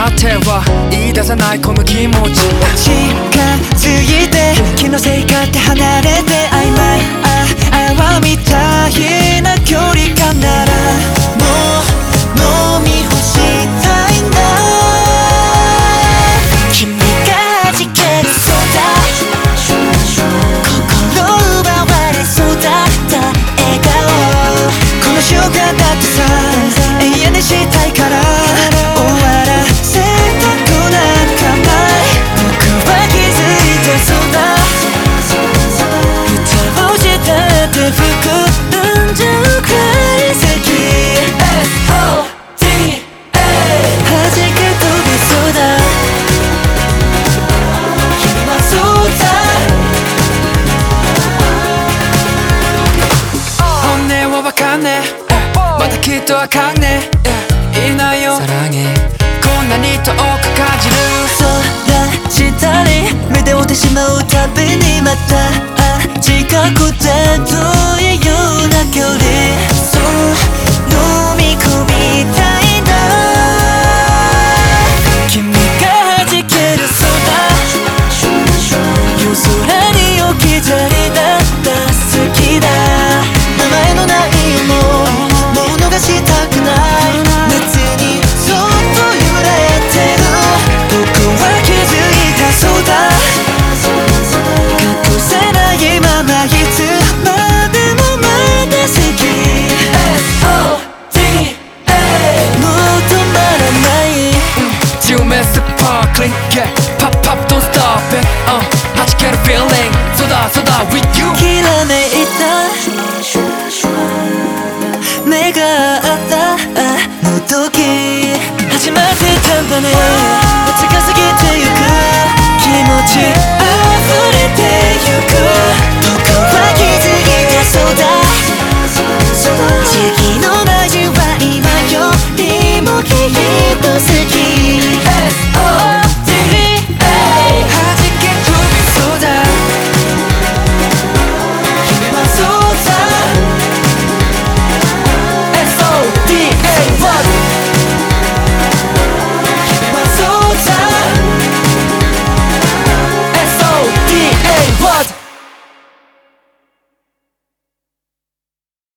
待ては言い出さないこの気持ち近づいて気のせいかって離れて曖昧泡みたいな距離感ならもう飲み干したいんだ君が弾けるそうだ心奪われそうだった笑顔この瞬間だってさ永遠にしたいから終わらせたくなんかない僕は気づいてそうだ蓋をしたって含んじゃうくらい好き SODA 弾け飛びそうだ今そうだ本音はわかんねえまたきっとあかんねえいないよ사랑해こんなに遠く感じる空したり目で追ってしまうたびにまた近くて遠いような距離そう飲み込みたいんだ君が弾けるそうだ夜空に置き去りだった好きだ名前のないもう逃したくない夏にそっと揺れてる僕は気づいたそうだ隠せないままいつまでもまだ好き SODA もう止まらない You miss the sparkling yeah pop pop don't stop it弾ける feeling そうだそうだ with you きらめいた目が合ったあの時始まってたんだね近すぎてゆく気持ち溢れてゆく僕は気づいてそうだ次の